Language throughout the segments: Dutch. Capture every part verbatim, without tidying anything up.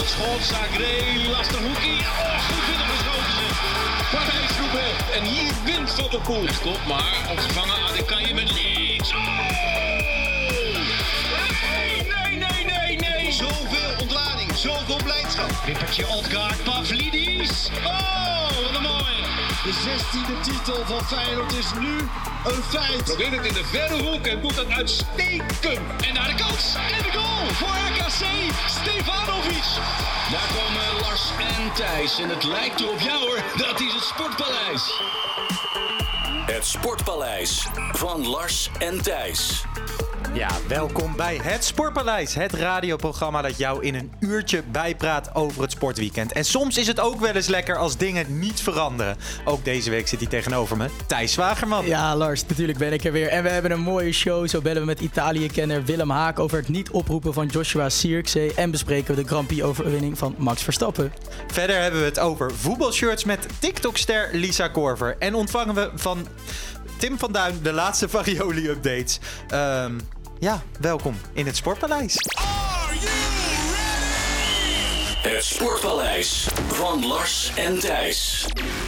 schot, Zagré, lastig hoekie. Oh, goed binnen geschoten zeg. Parijs-Roubaix. En hier wint Van der Poel. Recht op, maar opgevangen. Adekanje met links. Oh! Nee, nee, nee, nee. Zoveel ontlading, zoveel blijdschap. Wippertje, Odgaard, Pavlidis. Oh, wat een mooi. De zestiende titel van Feyenoord is nu een feit. Probeert het in de verre hoek en doet dat uitstekend. En naar de kans. En de goal voor R K C. Stefanovic. Daar komen Lars en Thijs. En het lijkt erop, ja hoor, dat is het Sportpaleis. Het Sportpaleis van Lars en Thijs. Ja, welkom bij Het Sportpaleis, het radioprogramma dat jou in een uurtje bijpraat over het sportweekend. En soms is het ook wel eens lekker als dingen niet veranderen. Ook deze week zit hij tegenover me, Thijs Zwagerman. Ja, Lars, natuurlijk ben ik er weer. En we hebben een mooie show. Zo bellen we met Italië-kenner Willem Haak over het niet oproepen van Joshua Zirkzee. En bespreken we de Grand Prix-overwinning van Max Verstappen. Verder hebben we het over voetbalshirts met TikTok-ster Lisa Korver. En ontvangen we van Tim van Duin de laatste Varioli-updates. Um, ja, welkom in het Sportpaleis. Are you ready? Het Sportpaleis van Lars en Thijs.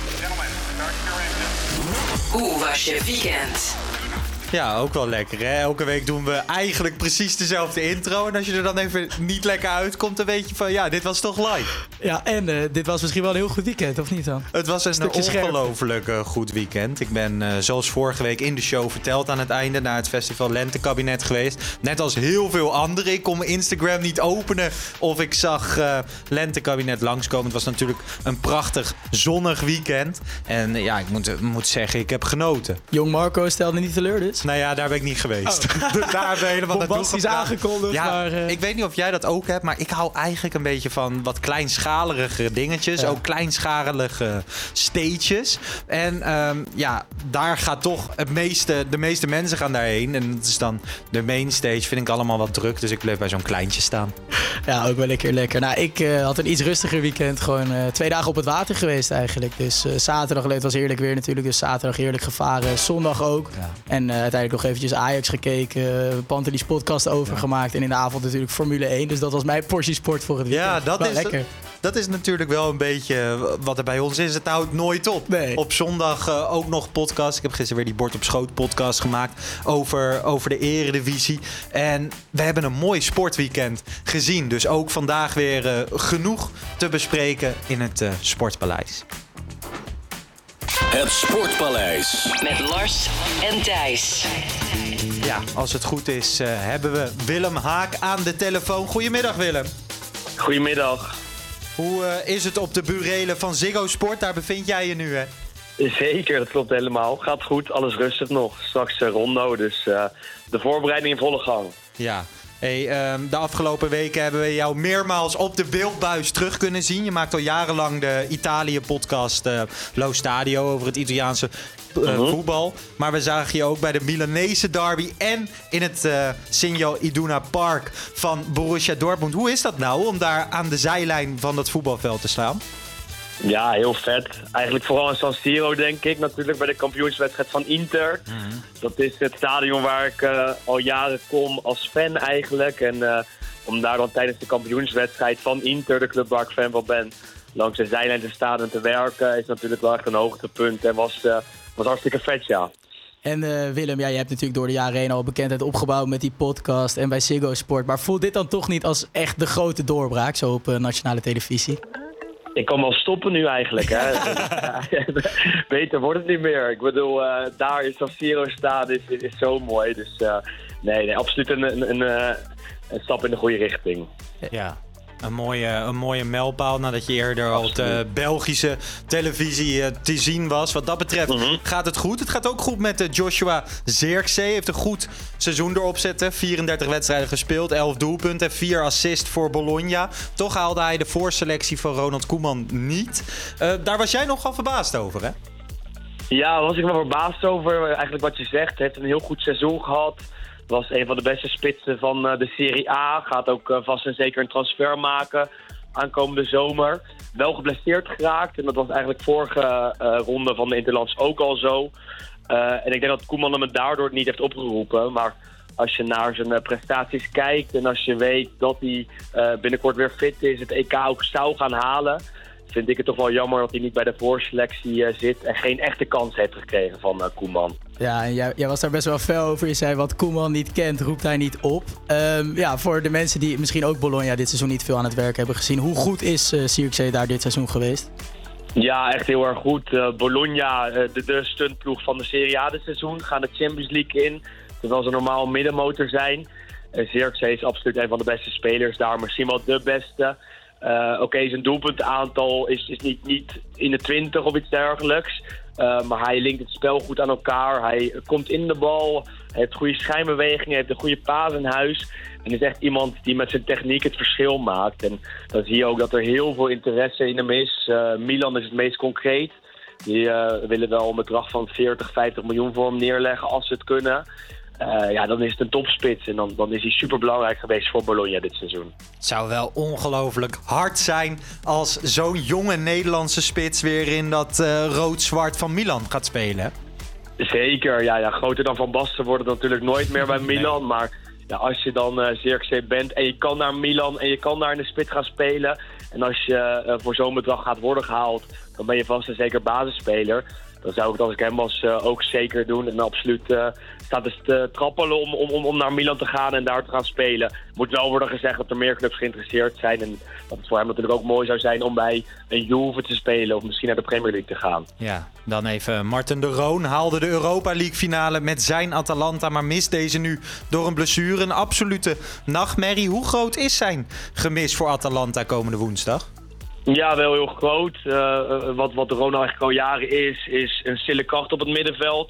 Hoe was je weekend? Ja, ook wel lekker, hè? Elke week doen we eigenlijk precies dezelfde intro. En als je er dan even niet lekker uitkomt, dan weet je van, ja, dit was toch live. Ja, en uh, dit was misschien wel een heel goed weekend, of niet dan? Het was een ongelooflijk uh, goed weekend. Ik ben, uh, zoals vorige week in de show verteld aan het einde, naar het festival Lentekabinet geweest. Net als heel veel anderen. Ik kon mijn Instagram niet openen of ik zag uh, Lentekabinet langskomen. Het was natuurlijk een prachtig zonnig weekend. En uh, ja, ik moet, uh, moet zeggen, ik heb genoten. Jong Marco stelde niet teleur dus? Nou ja, daar ben ik niet geweest. Oh. Daar hebben we helemaal bombastisch aangekondigd. Ja, maar, uh... ik weet niet of jij dat ook hebt, maar ik hou eigenlijk een beetje van wat kleinschalige dingetjes. Ja. Ook kleinschalige stages. En um, ja, daar gaat toch het meeste, de meeste mensen gaan daarheen. En dat is dan de main stage, vind ik allemaal wat druk. Dus ik bleef bij zo'n kleintje staan. Ja, ook wel lekker lekker. Nou, ik uh, had een iets rustiger weekend. Gewoon uh, twee dagen op het water geweest eigenlijk. Dus uh, zaterdag, het was heerlijk weer natuurlijk. Dus zaterdag heerlijk gevaren. Zondag ook. Ja. En uh, uiteindelijk nog eventjes Ajax gekeken, Pantelis podcast overgemaakt. Ja. En in de avond natuurlijk Formule één. Dus dat was mijn portie sport voor het weekend. Ja, dat is lekker. Dat is natuurlijk wel een beetje wat er bij ons is. Het houdt nooit op. Nee. Op zondag uh, ook nog podcast. Ik heb gisteren weer die Bord op Schoot podcast gemaakt over, over de Eredivisie. En we hebben een mooi sportweekend gezien. Dus ook vandaag weer uh, genoeg te bespreken in het uh, Sportpaleis. Het Sportpaleis. Met Lars en Thijs. Ja, als het goed is uh, hebben we Willem Haak aan de telefoon. Goedemiddag Willem. Goedemiddag. Hoe uh, is het op de burelen van Ziggo Sport? Daar bevind jij je nu, hè? Zeker, dat klopt helemaal. Gaat goed, alles rustig nog. Straks uh, rondo, dus uh, de voorbereiding in volle gang. Ja. Hey, um, de afgelopen weken hebben we jou meermaals op de beeldbuis terug kunnen zien. Je maakt al jarenlang de Italië-podcast uh, Lo Stadio over het Italiaanse uh, uh-huh. voetbal. Maar we zagen je ook bij de Milanese derby en in het uh, Signal Iduna Park van Borussia Dortmund. Hoe is dat nou om daar aan de zijlijn van dat voetbalveld te staan? Ja, heel vet. Eigenlijk vooral in San Siro, denk ik. Natuurlijk bij de kampioenswedstrijd van Inter. Mm-hmm. Dat is het stadion waar ik uh, al jaren kom als fan eigenlijk. En uh, om daar dan tijdens de kampioenswedstrijd van Inter, de club waar ik fan van ben, langs de zijlijn te staan en te werken, is natuurlijk wel echt een hoogtepunt. En was, uh, was hartstikke vet, ja. En uh, Willem, ja, je hebt natuurlijk door de jaren heen al bekendheid opgebouwd met die podcast en bij Ziggo Sport. Maar voelt dit dan toch niet als echt de grote doorbraak, zo op uh, nationale televisie? Ik kan wel stoppen nu eigenlijk, hè. Beter wordt het niet meer. Ik bedoel, uh, daar in San Siro staan is, is, is zo mooi. Dus uh, nee, nee, absoluut een, een, een, een stap in de goede richting. Ja. Een mooie, een mooie mijlpaal nadat je eerder al op de Belgische televisie uh, te zien was. Wat dat betreft mm-hmm. gaat het goed. Het gaat ook goed met uh, Joshua Zirkzee. Heeft een goed seizoen erop zitten. vierendertig wedstrijden gespeeld, elf doelpunten, vier assists voor Bologna. Toch haalde hij de voorselectie van Ronald Koeman niet. Uh, daar was jij nogal verbaasd over, hè? Ja, daar was ik wel verbaasd over. Eigenlijk wat je zegt, hij heeft een heel goed seizoen gehad. Was een van de beste spitsen van uh, de Serie A. Gaat ook uh, vast en zeker een transfer maken aankomende zomer. Wel geblesseerd geraakt. En dat was eigenlijk vorige uh, ronde van de Interlands ook al zo. Uh, en ik denk dat Koeman hem daardoor niet heeft opgeroepen. Maar als je naar zijn uh, prestaties kijkt en als je weet dat hij uh, binnenkort weer fit is, het E K ook zou gaan halen, vind ik het toch wel jammer dat hij niet bij de voorselectie uh, zit en geen echte kans heeft gekregen van uh, Koeman. Ja, en jij, jij was daar best wel fel over. Je zei wat Koeman niet kent, roept hij niet op. Um, ja, voor de mensen die misschien ook Bologna dit seizoen niet veel aan het werk hebben gezien. Hoe goed is uh, Zirkzee daar dit seizoen geweest? Ja, echt heel erg goed. Uh, Bologna, uh, de, de stuntploeg van de Serie A dit seizoen, gaan de Champions League in. Terwijl ze normaal middenmotor zijn. Uh, Zirkzee is absoluut een van de beste spelers daar, misschien wel de beste. Uh, Oké, okay, zijn doelpuntenaantal is, is niet, niet in de twintig of iets dergelijks. Uh, maar hij linkt het spel goed aan elkaar. Hij komt in de bal, hij heeft goede schijnbewegingen, heeft een goede paas in huis. En is echt iemand die met zijn techniek het verschil maakt. En dan zie je ook dat er heel veel interesse in hem is. Uh, Milan is het meest concreet. Die uh, willen wel een bedrag van veertig, vijftig miljoen voor hem neerleggen als ze het kunnen. Uh, ja, dan is het een topspits en dan, dan is hij super belangrijk geweest voor Bologna dit seizoen. Het zou wel ongelooflijk hard zijn als zo'n jonge Nederlandse spits weer in dat uh, rood-zwart van Milan gaat spelen. Zeker, ja, ja, groter dan Van Basten wordt het natuurlijk nooit meer bij Milan. Nee. Maar ja, als je dan uh, Zirkzee bent en je kan naar Milan en je kan daar in de spits gaan spelen. En als je uh, voor zo'n bedrag gaat worden gehaald, dan ben je vast en zeker basisspeler. Dan zou ik het als ik hem was uh, ook zeker doen. En absoluut uh, staat dus te trappelen om, om, om naar Milan te gaan en daar te gaan spelen. Moet wel worden gezegd dat er meer clubs geïnteresseerd zijn. En dat het voor hem natuurlijk ook mooi zou zijn om bij een Juve te spelen. Of misschien naar de Premier League te gaan. Ja, dan even Marten de Roon haalde de Europa League finale met zijn Atalanta. Maar mist deze nu door een blessure. Een absolute nachtmerrie. Hoe groot is zijn gemis voor Atalanta komende woensdag? Ja, wel heel groot. Uh, wat, wat de Ronald eigenlijk al jaren is, is een stille kracht op het middenveld.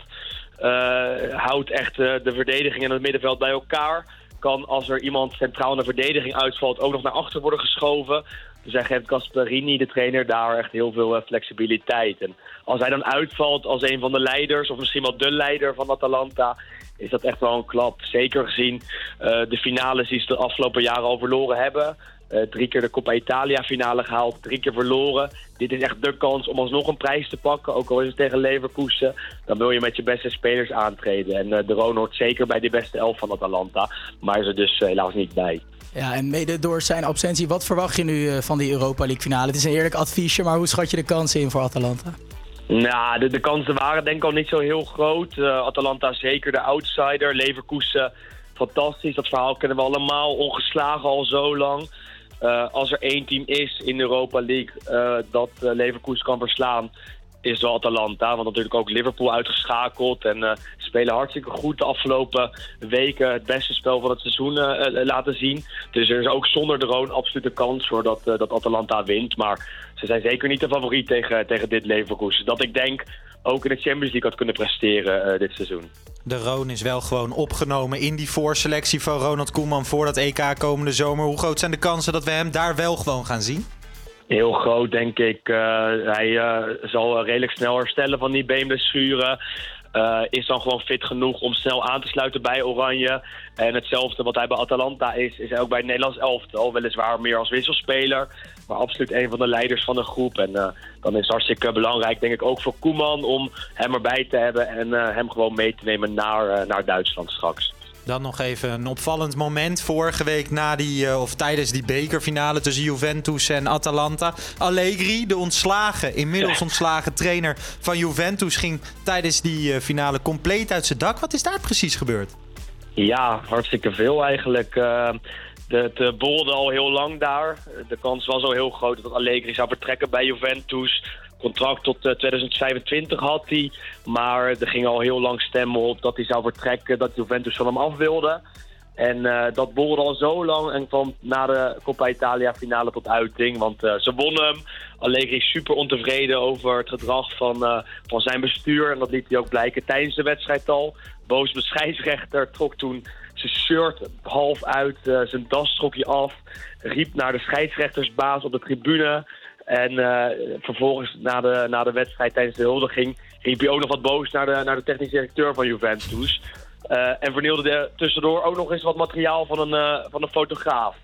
Uh, houdt echt uh, de verdediging en het middenveld bij elkaar. Kan als er iemand centraal in de verdediging uitvalt ook nog naar achter worden geschoven. Dus hij geeft Gasperini, de trainer, daar echt heel veel uh, flexibiliteit. En als hij dan uitvalt als een van de leiders, of misschien wel de leider van Atalanta, is dat echt wel een klap. Zeker gezien uh, de finales die ze de afgelopen jaren al verloren hebben. Uh, drie keer de Coppa Italia finale gehaald, drie keer verloren. Dit is echt de kans om alsnog een prijs te pakken, ook al is het tegen Leverkusen. Dan wil je met je beste spelers aantreden. En uh, de Roon hoort zeker bij de beste elf van Atalanta, maar is er dus uh, helaas niet bij. Ja, en mede door zijn absentie, wat verwacht je nu uh, van die Europa League finale? Het is een eerlijk adviesje, maar hoe schat je de kansen in voor Atalanta? Nou, de, de kansen waren denk ik al niet zo heel groot. Uh, Atalanta zeker de outsider, Leverkusen fantastisch. Dat verhaal kennen we allemaal, ongeslagen al zo lang. Uh, als er één team is in de Europa League uh, dat uh, Leverkusen kan verslaan, is wel Atalanta. Want natuurlijk ook Liverpool uitgeschakeld en uh, spelen hartstikke goed de afgelopen weken. Het beste spel van het seizoen uh, uh, laten zien. Dus er is ook zonder de Roon absoluut een kans voor dat, uh, dat Atalanta wint. Maar ze zijn zeker niet de favoriet tegen, tegen dit Leverkusen. Dat ik denk ook in de Champions League had kunnen presteren uh, dit seizoen. De Roon is wel gewoon opgenomen in die voorselectie van Ronald Koeman voor dat E K komende zomer. Hoe groot zijn de kansen dat we hem daar wel gewoon gaan zien? Heel groot, denk ik. Uh, hij uh, zal redelijk snel herstellen van die beenblessure. Uh, is dan gewoon fit genoeg om snel aan te sluiten bij Oranje. En hetzelfde wat hij bij Atalanta is, is hij ook bij het Nederlands elftal. Weliswaar meer als wisselspeler, maar absoluut een van de leiders van de groep. En uh, dan is het hartstikke belangrijk, denk ik, ook voor Koeman om hem erbij te hebben en uh, hem gewoon mee te nemen naar, uh, naar Duitsland straks. Dan nog even een opvallend moment vorige week na die, uh, of tijdens die bekerfinale tussen Juventus en Atalanta. Allegri, de ontslagen, inmiddels ontslagen trainer van Juventus, ging tijdens die uh, finale compleet uit zijn dak. Wat is daar precies gebeurd? Ja, hartstikke veel eigenlijk. Uh, de, het uh, bolde al heel lang daar. De kans was al heel groot dat Allegri zou vertrekken bij Juventus. Contract tot uh, tweeduizend vijfentwintig had hij, maar er ging al heel lang stemmen op dat hij zou vertrekken, dat Juventus van hem af wilde. En uh, dat borrelde al zo lang en kwam na de Coppa Italia finale tot uiting, want uh, ze wonnen hem. Allegri is super ontevreden over het gedrag van, uh, van zijn bestuur en dat liet hij ook blijken tijdens de wedstrijd al. Boos op de scheidsrechter, trok toen zijn shirt half uit, uh, zijn das trok hij af, riep naar de scheidsrechtersbaas op de tribune. En uh, vervolgens na de, na de wedstrijd tijdens de huldiging riep hij ook nog wat boos naar de, naar de technisch directeur van Juventus. Uh, en vernielde de, tussendoor ook nog eens wat materiaal van een, uh, van een fotograaf.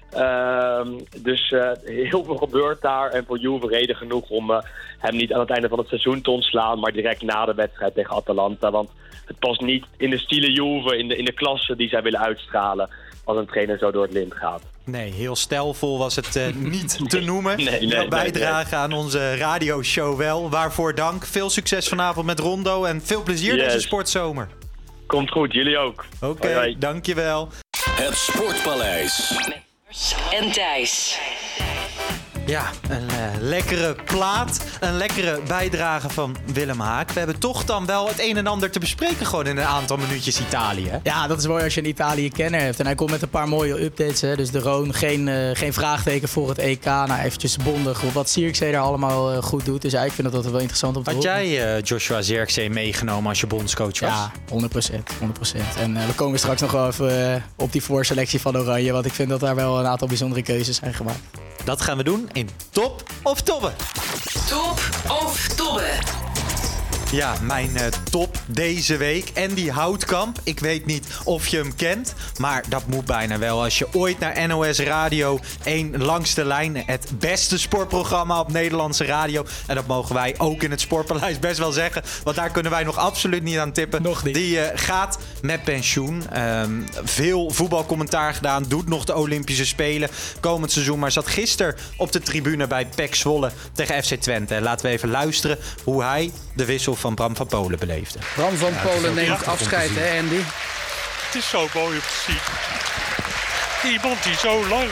Uh, dus uh, heel veel gebeurt daar. En voor Juve reden genoeg om uh, hem niet aan het einde van het seizoen te ontslaan, maar direct na de wedstrijd tegen Atalanta. Want het past niet in de stile Juve, in de, in de klasse die zij willen uitstralen als een trainer zo door het lint gaat. Nee, heel stijlvol was het uh, niet te noemen. Nee, nee, Jouw nee, bijdrage nee. aan onze radioshow wel. Waarvoor dank. Veel succes vanavond met Rondo en veel plezier Yes. deze sportzomer. Komt goed, jullie ook. Oké, okay, dankjewel. Het Sportpaleis. En Thijs. Ja, een uh, lekkere plaat. Een lekkere bijdrage van Willem Haak. We hebben toch dan wel het een en ander te bespreken gewoon in een aantal minuutjes Italië. Ja, dat is mooi als je een Italië-kenner hebt. En hij komt met een paar mooie updates. Hè. Dus de Roon, geen, uh, geen vraagteken voor het E K. Nou, eventjes bondig wat Zirkzee daar allemaal uh, goed doet. Dus ja, ik vind dat, dat wel interessant om te Had horen. jij uh, Joshua Zirkzee meegenomen als je bondscoach was? Ja, honderd procent. honderd procent. En uh, we komen straks nog wel even uh, op die voorselectie van Oranje. Want ik vind dat daar wel een aantal bijzondere keuzes zijn gemaakt. Dat gaan we doen in Top of Tobbe. Top of Tobbe. Ja, mijn uh, top deze week. Andy Houtkamp. Ik weet niet of je hem kent, maar dat moet bijna wel. Als je ooit naar N O S Radio één Langs de Lijn, het beste sportprogramma op Nederlandse radio. En dat mogen wij ook in het Sportpaleis best wel zeggen. Want daar kunnen wij nog absoluut niet aan tippen. Nog niet. Die uh, gaat met pensioen. Um, veel voetbalcommentaar gedaan. Doet nog de Olympische Spelen komend seizoen. Maar zat gisteren op de tribune bij P E C Zwolle tegen F C Twente. Laten we even luisteren hoe hij de wissel van Bram van Polen beleefde. Bram van ja, Polen neemt afscheid, hè Andy? Het is zo mooi om te zien. Iemand die zo lang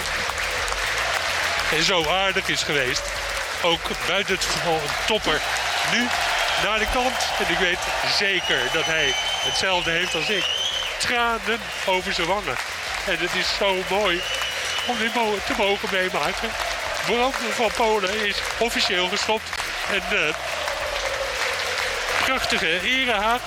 en zo aardig is geweest. Ook buiten het voetbal een topper. Nu naar de kant. En ik weet zeker dat hij hetzelfde heeft als ik. Tranen over zijn wangen. En het is zo mooi om dit te mogen meemaken. Bram van Polen is officieel gestopt. En uh, prachtige erehaag.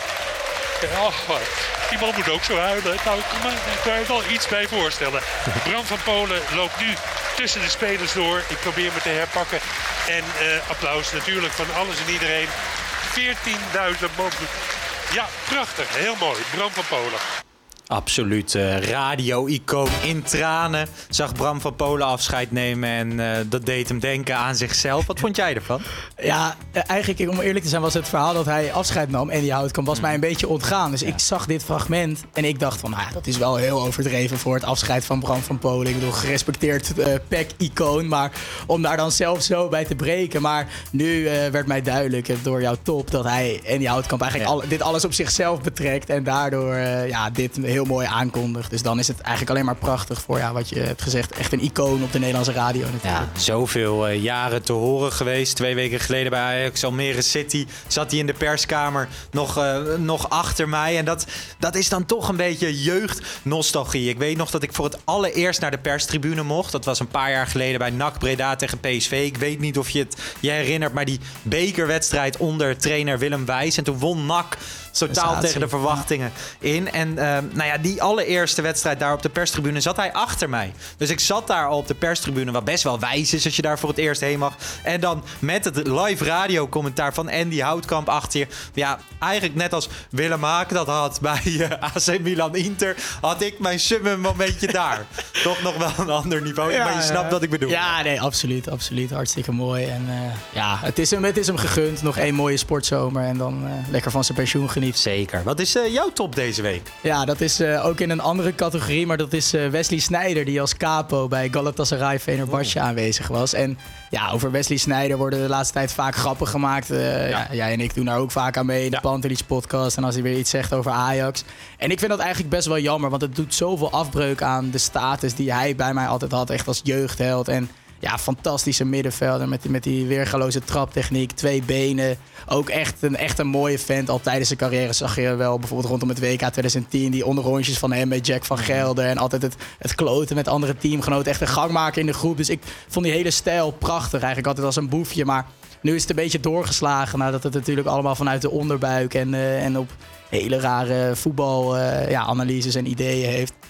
Oh, die man moet ook zo huilen. Nou, ik kan me daar wel iets bij voorstellen. Bram van Polen loopt nu tussen de spelers door. Ik probeer me te herpakken. En uh, applaus natuurlijk van alles en iedereen. veertienduizend man. Ja, prachtig. Heel mooi. Bram van Polen. Absoluut uh, radio-icoon in tranen. Zag Bram van Polen afscheid nemen en uh, dat deed hem denken aan zichzelf. Wat vond jij ervan? Ja, eigenlijk om eerlijk te zijn was het verhaal dat hij afscheid nam en die Houtkamp was mij een beetje ontgaan. Dus ja. Ik zag dit fragment en ik dacht van, nou, dat is wel heel overdreven voor het afscheid van Bram van Polen. Ik bedoel, gerespecteerd uh, P E C-icoon, maar om daar dan zelf zo bij te breken. Maar nu uh, werd mij duidelijk door jouw top dat hij en die Houtkamp eigenlijk ja. al, dit alles op zichzelf betrekt en daardoor uh, ja, dit heel heel mooi aankondigt. Dus dan is het eigenlijk alleen maar prachtig voor, ja, wat je hebt gezegd, echt een icoon op de Nederlandse radio natuurlijk. Ja, zoveel uh, jaren te horen geweest. Twee weken geleden bij Ajax Almere City zat hij in de perskamer nog, uh, nog achter mij. En dat, dat is dan toch een beetje jeugdnostalgie. Ik weet nog dat ik voor het allereerst naar de perstribune mocht. Dat was een paar jaar geleden bij N A C Breda tegen P S V. Ik weet niet of je het je herinnert, maar die bekerwedstrijd onder trainer Willem Wijs. En toen won N A C totaal tegen de verwachtingen in. En uh, nou ja, die allereerste wedstrijd daar op de perstribune zat hij achter mij. Dus ik zat daar al op de perstribune, wat best wel wijs is als je daar voor het eerst heen mag. En dan met het live radiocommentaar van Andy Houtkamp achter je. Ja, eigenlijk net als Willem Haak dat had bij uh, A C Milan Inter, had ik mijn summum momentje daar. Toch nog wel een ander niveau, ja, maar je snapt uh, wat ik bedoel. Ja, nee, absoluut, absoluut. Hartstikke mooi. En uh, ja, het is, hem, het is hem gegund. Nog één mooie sportzomer en dan uh, lekker van zijn pensioen genieten. Zeker. Wat is uh, jouw top deze week? Ja, dat is uh, ook in een andere categorie, maar dat is uh, Wesley Sneijder, die als capo bij Galatasaray Fenerbahce oh. aanwezig was. En ja, over Wesley Sneijder worden de laatste tijd vaak grappen gemaakt. Uh, ja. Ja, jij en ik doen daar ook vaak aan mee in de ja. Pantelis podcast. En als hij weer iets zegt over Ajax. En ik vind dat eigenlijk best wel jammer, want het doet zoveel afbreuk aan de status die hij bij mij altijd had, echt als jeugdheld. En ja, fantastische middenvelder met die, met die weergaloze traptechniek, twee benen. Ook echt een, echt een mooie vent. Al tijdens zijn carrière zag je wel bijvoorbeeld rondom het W K twintig tien... die onderrondjes van hem met Jack van Gelder. En altijd het, het kloten met andere teamgenoten. Echt een gangmaker in de groep. Dus ik vond die hele stijl prachtig. Eigenlijk altijd als een boefje. Maar nu is het een beetje doorgeslagen. Nadat het natuurlijk allemaal vanuit de onderbuik en, uh, en op hele rare voetbalanalyses uh, ja, en ideeën heeft.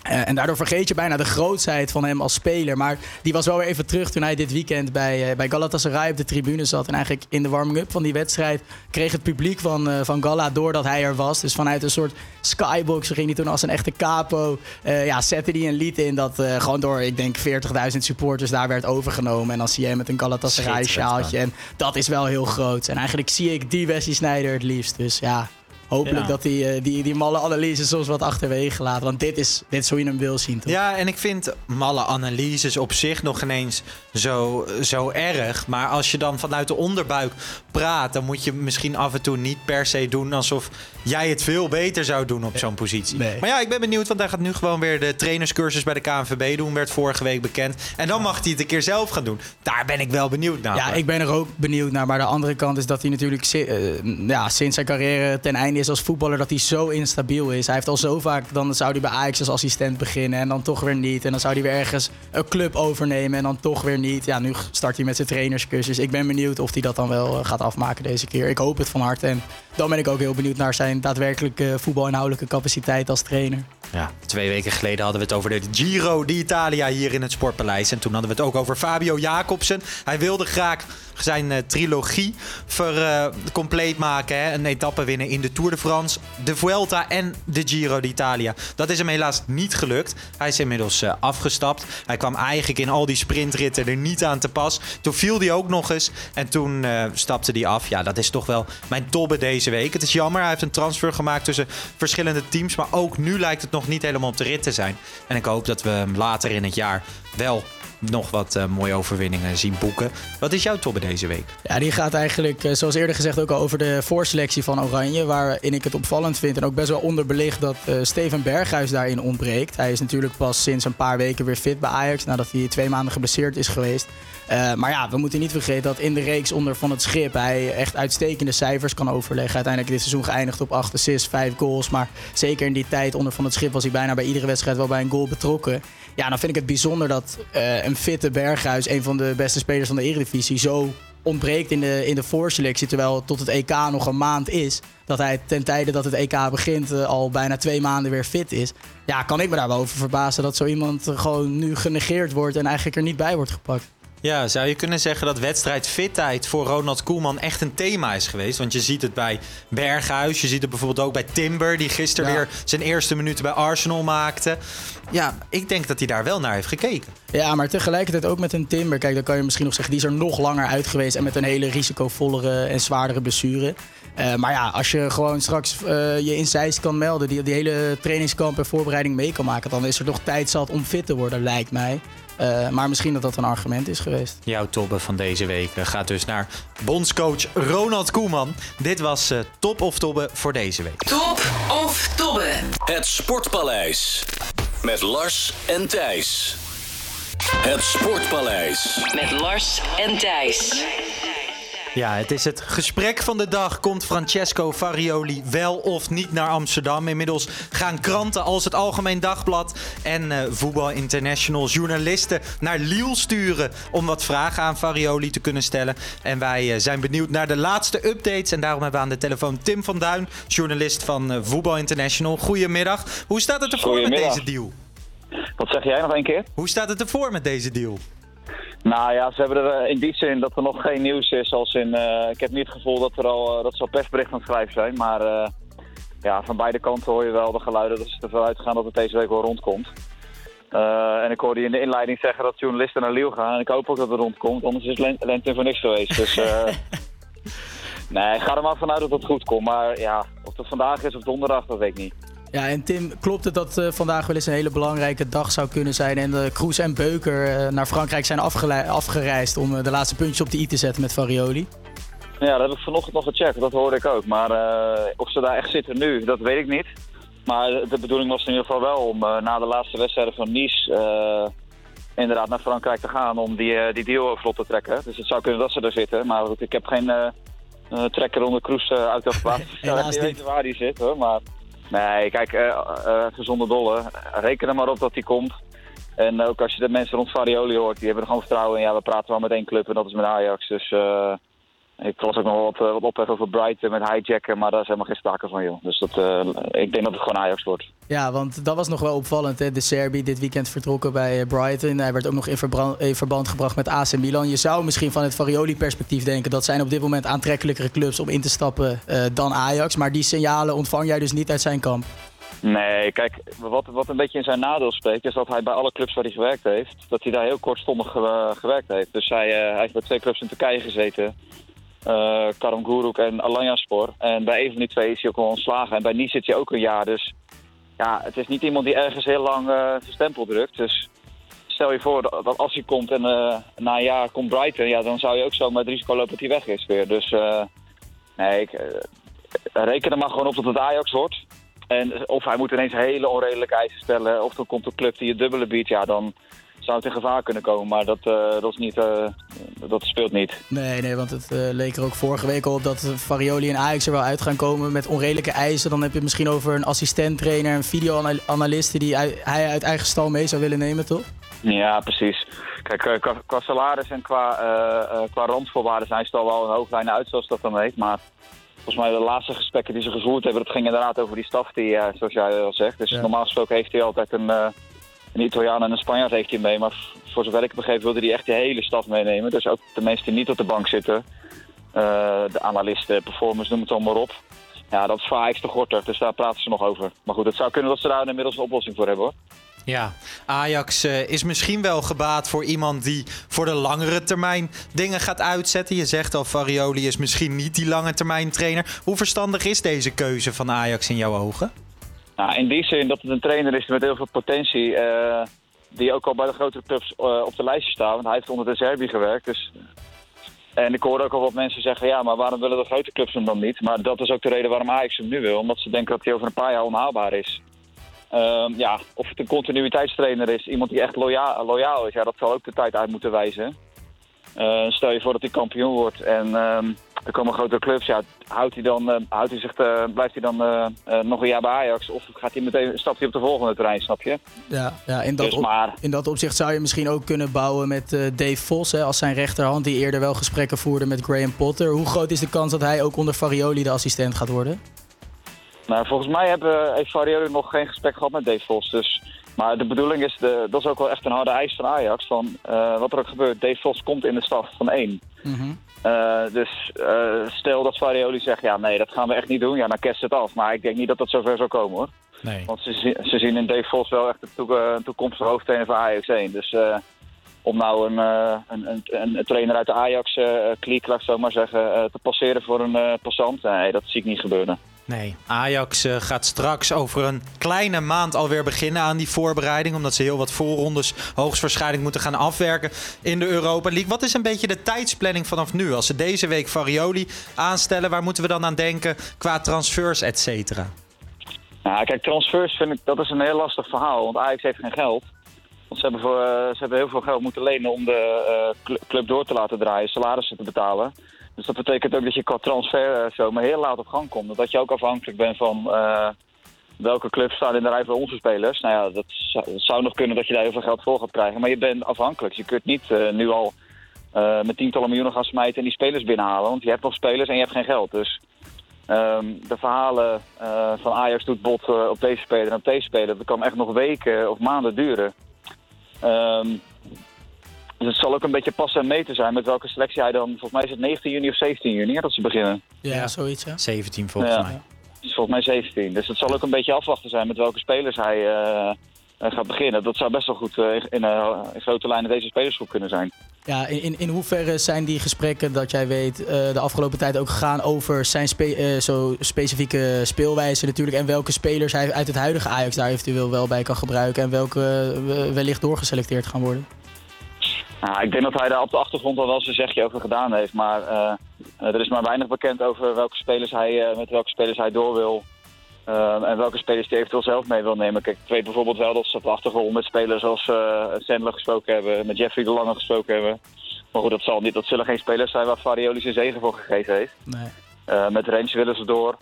Uh, en daardoor vergeet je bijna de grootsheid van hem als speler. Maar die was wel weer even terug toen hij dit weekend bij, uh, bij Galatasaray op de tribune zat. En eigenlijk in de warming-up van die wedstrijd kreeg het publiek van, uh, van Gala door dat hij er was. Dus vanuit een soort skybox ging hij toen als een echte capo. Uh, ja, zette hij een lied in dat uh, gewoon door, ik denk, veertigduizend supporters daar werd overgenomen. En dan zie je hem met een Galatasaray sjaaltje. En dat is wel heel groot. En eigenlijk zie ik die Wesley Sneijder het liefst. Dus ja... Hopelijk ja. dat die, uh, die, die malle analyses soms wat achterwege laten. Want dit is, dit is hoe je hem wil zien, toch? Ja, en ik vind malle analyses op zich nog ineens zo, zo erg. Maar als je dan vanuit de onderbuik praat... dan moet je misschien af en toe niet per se doen... alsof jij het veel beter zou doen op zo'n positie. Nee. Maar ja, ik ben benieuwd, want hij gaat nu gewoon weer... de trainerscursus bij de K N V B doen. Werd vorige week bekend. En dan mag hij het een keer zelf gaan doen. Daar ben ik wel benieuwd naar. Ja, ik ben er ook benieuwd naar. Maar de andere kant is dat hij natuurlijk... Uh, ja, sinds zijn carrière ten einde is als voetballer... dat hij zo instabiel is. Hij heeft al zo vaak... dan zou hij bij Ajax als assistent beginnen... en dan toch weer niet. En dan zou hij weer ergens een club overnemen... en dan toch weer niet. Ja, nu start hij met zijn trainerscursus. Ik ben benieuwd of hij dat dan wel uh, gaat afmaken deze keer. Ik hoop het van harte. En dan ben ik ook heel benieuwd naar zijn daadwerkelijke voetbalinhoudelijke capaciteit als trainer. Ja, twee weken geleden hadden we het over de Giro d'Italia hier in het Sportpaleis. En toen hadden we het ook over Fabio Jacobsen. Hij wilde graag zijn uh, trilogie ver, uh, compleet maken. Hè? Een etappe winnen in de Tour de France, de Vuelta en de Giro d'Italia. Dat is hem helaas niet gelukt. Hij is inmiddels uh, afgestapt. Hij kwam eigenlijk in al die sprintritten er niet aan te pas. Toen viel hij ook nog eens. En toen uh, stapte hij af. Ja, dat is toch wel mijn tobbe deze week. Het is jammer. Hij heeft een transfer gemaakt tussen verschillende teams. Maar ook nu lijkt het nog niet helemaal op de rit te zijn. En ik hoop dat we hem later in het jaar wel nog wat uh, mooie overwinningen zien boeken. Wat is jouw tobbe deze week? Ja, die gaat eigenlijk, uh, zoals eerder gezegd, ook al over de voorselectie van Oranje. Waarin ik het opvallend vind en ook best wel onderbelicht dat uh, Steven Berghuis daarin ontbreekt. Hij is natuurlijk pas sinds een paar weken weer fit bij Ajax. Nadat hij twee maanden geblesseerd is geweest. Uh, maar ja, we moeten niet vergeten dat in de reeks onder Van het Schip hij echt uitstekende cijfers kan overleggen. Uiteindelijk dit seizoen geëindigd op acht assists, vijf goals. Maar zeker in die tijd onder Van het Schip was hij bijna bij iedere wedstrijd wel bij een goal betrokken. Ja, dan vind ik het bijzonder dat uh, een fitte Berghuis, een van de beste spelers van de Eredivisie, zo ontbreekt in de, in de voorselectie. Terwijl tot het E K nog een maand is. Dat hij ten tijde dat het E K begint uh, al bijna twee maanden weer fit is. Ja, kan ik me daar wel over verbazen dat zo iemand uh, gewoon nu genegeerd wordt en eigenlijk er niet bij wordt gepakt. Ja, zou je kunnen zeggen dat wedstrijdfitheid voor Ronald Koeman echt een thema is geweest? Want je ziet het bij Berghuis, je ziet het bijvoorbeeld ook bij Timber, die gisteren ja. weer zijn eerste minuten bij Arsenal maakte. Ja, ik denk dat hij daar wel naar heeft gekeken. Ja, maar tegelijkertijd ook met een Timber. Kijk, dan kan je misschien nog zeggen, die is er nog langer uit geweest en met een hele risicovollere en zwaardere blessure. Uh, maar ja, als je gewoon straks uh, je in Zeist kan melden, die, die hele trainingskamp en voorbereiding mee kan maken, dan is er toch tijd zat om fit te worden, lijkt mij. Uh, maar misschien dat dat een argument is geweest. Jouw tobbe van deze week gaat dus naar bondscoach Ronald Koeman. Dit was uh, Top of Tobbe voor deze week. Top of Tobbe. Het Sportpaleis. Met Lars en Thijs. Het Sportpaleis. Met Lars en Thijs. Ja, het is het gesprek van de dag. Komt Francesco Farioli wel of niet naar Amsterdam? Inmiddels gaan kranten als het Algemeen Dagblad en uh, Voetbal International journalisten naar Lille sturen om wat vragen aan Farioli te kunnen stellen. En wij uh, zijn benieuwd naar de laatste updates. En daarom hebben we aan de telefoon Tim van Duin, journalist van uh, Voetbal International. Goedemiddag. Hoe staat het ervoor met deze deal? Wat zeg jij nog een keer? Hoe staat het ervoor met deze deal? Nou ja, ze hebben er in die zin dat er nog geen nieuws is. Als in, uh, ik heb niet het gevoel dat, er al, uh, dat ze al persbericht aan het schrijven zijn. Maar uh, ja, van beide kanten hoor je wel de geluiden dat ze ervan uitgaan dat het deze week wel rondkomt. Uh, en ik hoorde je in de inleiding zeggen dat journalisten naar Lille gaan. En ik hoop ook dat het rondkomt, anders is Lent, Lente voor niks geweest. Dus uh, nee, ik ga er maar vanuit dat het goed komt. Maar ja, of het vandaag is of donderdag, dat weet ik niet. Ja, en Tim, klopt het dat uh, vandaag wel eens een hele belangrijke dag zou kunnen zijn en uh, Kroes en Beuker uh, naar Frankrijk zijn afgele- afgereisd om uh, de laatste puntjes op de i te zetten met Farioli? Ja, dat heb ik vanochtend nog gecheckt, dat hoorde ik ook. Maar uh, of ze daar echt zitten nu, dat weet ik niet. Maar de bedoeling was in ieder geval wel om uh, na de laatste wedstrijden van Nice uh, inderdaad naar Frankrijk te gaan om die, uh, die deal vlot te trekken. Dus het zou kunnen dat ze er zitten, maar goed, ik heb geen uh, uh, trekker onder Kroes uh, uit de geplaatst. Ik zou niet weten waar die zit hoor, maar... Nee, kijk, uh, uh, gezonde dolle. Reken er maar op dat hij komt. En ook als je de mensen rond Farioli hoort, die hebben er gewoon vertrouwen in. Ja, we praten wel met één club en dat is met Ajax. Dus uh, ik las ook nog wat, uh, wat ophef over Brighton met hijacken, maar daar is helemaal geen sprake van, joh. Dus dat, uh, ik denk dat het gewoon Ajax wordt. Ja, want dat was nog wel opvallend. Hè? De Serbi dit weekend vertrokken bij Brighton. Hij werd ook nog in, verband, in verband gebracht met A C Milan. Je zou misschien van het Farioli-perspectief denken... dat zijn op dit moment aantrekkelijkere clubs om in te stappen uh, dan Ajax. Maar die signalen ontvang jij dus niet uit zijn kamp. Nee, kijk, wat, wat een beetje in zijn nadeel spreekt... is dat hij bij alle clubs waar hij gewerkt heeft... dat hij daar heel kortstondig ge- gewerkt heeft. Dus hij, uh, hij heeft bij twee clubs in Turkije gezeten... Uh, Karagümrük en Alanyaspor. En bij een van die twee is hij ook al ontslagen. En bij Nice zit hij ook een jaar. Dus ja, het is niet iemand die ergens heel lang uh, zijn stempel drukt. Dus stel je voor dat, dat als hij komt en uh, na een jaar komt Brighton... ja, dan zou je ook zo met het risico lopen dat hij weg is weer. Dus uh, nee, ik uh, reken er maar gewoon op dat het Ajax wordt. En of hij moet ineens hele onredelijke eisen stellen... of dan komt een club die het dubbele biedt, ja, dan... zou het in gevaar kunnen komen, maar dat, uh, dat, is niet, uh, dat speelt niet. Nee, nee, want het uh, leek er ook vorige week al op dat Farioli en Ajax er wel uit gaan komen met onredelijke eisen. Dan heb je het misschien over een assistent-trainer, een videoanalist die hij uit eigen stal mee zou willen nemen, toch? Ja, precies. Kijk, uh, qua, qua salaris en qua, uh, uh, qua randvoorwaarden zijn ze al wel een hoofdlijnen uit, zoals dat dan heet. Maar volgens mij de laatste gesprekken die ze gevoerd hebben, dat ging inderdaad over die staf, die, uh, zoals jij al zegt. Dus ja. Normaal gesproken heeft hij altijd een... Uh, Een Italiaan en een Spanjaard heeft hij mee, maar voor zover ik begreep wilde hij echt de hele staf meenemen. Dus ook de mensen die niet op de bank zitten, uh, de analisten, performers, noem het allemaal op. Ja, dat is voor Ajax te gortig, dus daar praten ze nog over. Maar goed, het zou kunnen dat ze daar inmiddels een oplossing voor hebben, hoor. Ja, Ajax uh, is misschien wel gebaat voor iemand die voor de langere termijn dingen gaat uitzetten. Je zegt al, Farioli is misschien niet die lange termijn trainer. Hoe verstandig is deze keuze van Ajax in jouw ogen? Nou, in die zin dat het een trainer is met heel veel potentie, uh, die ook al bij de grotere clubs uh, op de lijstje staat. Want hij heeft onder de Serbi gewerkt. Dus... En ik hoorde ook al wat mensen zeggen, ja, maar waarom willen de grote clubs hem dan niet? Maar dat is ook de reden waarom Ajax hem nu wil. Omdat ze denken dat hij over een paar jaar onhaalbaar is. Uh, ja, of het een continuïteitstrainer is, iemand die echt loyaal, loyaal is, ja, dat zal ook de tijd uit moeten wijzen. Uh, stel je voor dat hij kampioen wordt en uh, er komen grotere clubs, ja, houdt hij dan, uh, houdt hij zich te, blijft hij dan uh, uh, nog een jaar bij Ajax of gaat hij meteen, stapt hij op de volgende terrein, snap je? Ja, ja in, dat dus maar... op, in dat opzicht zou je misschien ook kunnen bouwen met uh, Dave Vos hè, als zijn rechterhand, die eerder wel gesprekken voerde met Graham Potter. Hoe groot is de kans dat hij ook onder Farioli de assistent gaat worden? Nou, volgens mij hebben, heeft Farioli nog geen gesprek gehad met Dave Vos, dus... Maar de bedoeling is, de, dat is ook wel echt een harde eis van Ajax. Van, uh, wat er ook gebeurt, Dave Vos komt in de staf van één. Mm-hmm. Uh, dus uh, stel dat Farioli zegt, ja nee, dat gaan we echt niet doen. Ja, dan kerst het af. Maar ik denk niet dat dat zover zou komen, hoor. Nee. Want ze, ze zien in Dave Vos wel echt een, toek, een toekomstige hoofdtrainer van Ajax één. Dus uh, om nou een, uh, een, een, een trainer uit de Ajax-kliek, uh, laat ik zo maar zeggen, uh, te passeren voor een uh, passant, nee, dat zie ik niet gebeuren. Nee, Ajax uh, gaat straks over een kleine maand alweer beginnen aan die voorbereiding. Omdat ze heel wat voorrondes hoogstwaarschijnlijk moeten gaan afwerken in de Europa League. Wat is een beetje de tijdsplanning vanaf nu? Als ze deze week Farioli aanstellen, waar moeten we dan aan denken qua transfers, et cetera? Nou, kijk, transfers vind ik, dat is een heel lastig verhaal. Want Ajax heeft geen geld. Want ze hebben, voor, uh, ze hebben heel veel geld moeten lenen om de uh, club door te laten draaien, salarissen te betalen. Dus dat betekent ook dat je qua transfer uh, zo maar heel laat op gang komt. Dat je ook afhankelijk bent van uh, welke clubs staan in de rij voor onze spelers. Nou ja, dat zou, dat zou nog kunnen dat je daar heel veel geld voor gaat krijgen. Maar je bent afhankelijk. Je kunt niet uh, nu al uh, met tientallen miljoenen gaan smijten en die spelers binnenhalen. Want je hebt nog spelers en je hebt geen geld. Dus um, de verhalen uh, van Ajax doet bot uh, op deze speler en op deze speler. Dat kan echt nog weken of maanden duren. Um, Dus het zal ook een beetje passen en meten zijn met welke selectie hij dan... Volgens mij is het negentien juni of zeventien juni dat ze beginnen. Ja, ja. zoiets, ja. zeventien volgens ja. mij. Dus volgens mij zeventien. Dus het zal ook een beetje afwachten zijn met welke spelers hij uh, gaat beginnen. Dat zou best wel goed uh, in, uh, in grote lijnen deze spelersgroep kunnen zijn. Ja, in, in hoeverre zijn die gesprekken dat jij weet uh, de afgelopen tijd ook gegaan over zijn spe- uh, zo specifieke speelwijze natuurlijk. En welke spelers hij uit het huidige Ajax daar eventueel wel bij kan gebruiken. En welke uh, wellicht doorgeselecteerd gaan worden? Nou, ik denk dat hij daar op de achtergrond al wel zijn zegje over gedaan heeft. Maar uh, er is maar weinig bekend over welke spelers hij, uh, met welke spelers hij door wil. Uh, en welke spelers hij eventueel zelf mee wil nemen. Kijk, ik weet bijvoorbeeld wel dat ze op de achtergrond met spelers als uh, Sandler gesproken hebben. Met Jeffrey de Lange gesproken hebben. Maar goed, dat, zal niet, dat zullen geen spelers zijn waar Farioli zijn zegen voor gegeven heeft. Nee. Uh, met Rens willen ze door.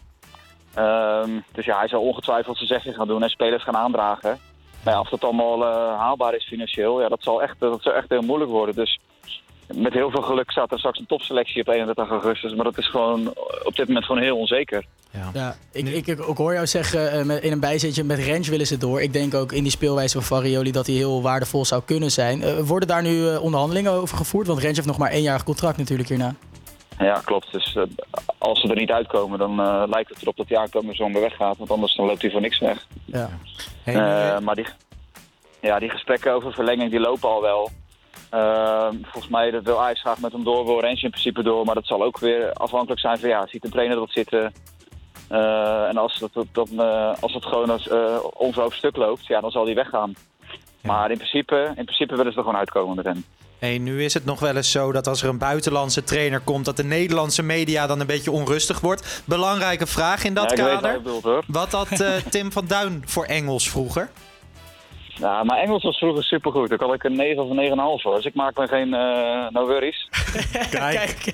Uh, dus ja, hij zal ongetwijfeld zijn zegje gaan doen en spelers gaan aandragen. Maar ja, of dat allemaal uh, haalbaar is financieel, ja, dat zal echt, dat zal echt heel moeilijk worden. Dus met heel veel geluk staat er straks een topselectie op eenendertig augustus. Maar dat is gewoon op dit moment gewoon heel onzeker. Ja. Ja, ik, ik, ik, ik hoor jou zeggen, uh, met, in een bijzetje met Rens willen ze door. Ik denk ook in die speelwijze van Farioli dat hij heel waardevol zou kunnen zijn. Uh, worden daar nu uh, onderhandelingen over gevoerd? Want Rens heeft nog maar één jaar contract natuurlijk hierna. Ja, klopt. Dus uh, als ze er niet uitkomen, dan uh, lijkt het erop dat hij aankomende zomer weggaat. Want anders dan loopt hij voor niks weg. Ja. Hey, uh, maar die, ja, die gesprekken over verlenging die lopen al wel. Uh, volgens mij dat wil Ajax graag met hem door, wil Rens in principe door. Maar dat zal ook weer afhankelijk zijn van ja, ziet de trainer dat zitten. Uh, en als het, dat, uh, als het gewoon als, uh, onverhoofd stuk loopt, ja, dan zal hij weggaan. Ja. Maar in principe, in principe willen ze er gewoon uitkomen met hem. Hey, nu is het nog wel eens zo dat als er een buitenlandse trainer komt, dat de Nederlandse media dan een beetje onrustig wordt. Belangrijke vraag in dat ja, kader. Weet wat, bedoelt, hoor. Wat had uh, Tim van Duin voor Engels vroeger? Ja, maar Engels was vroeger supergoed. Daar had ik een negen of een negen komma vijf voor. Dus ik maak me geen uh, no worries. Kijk.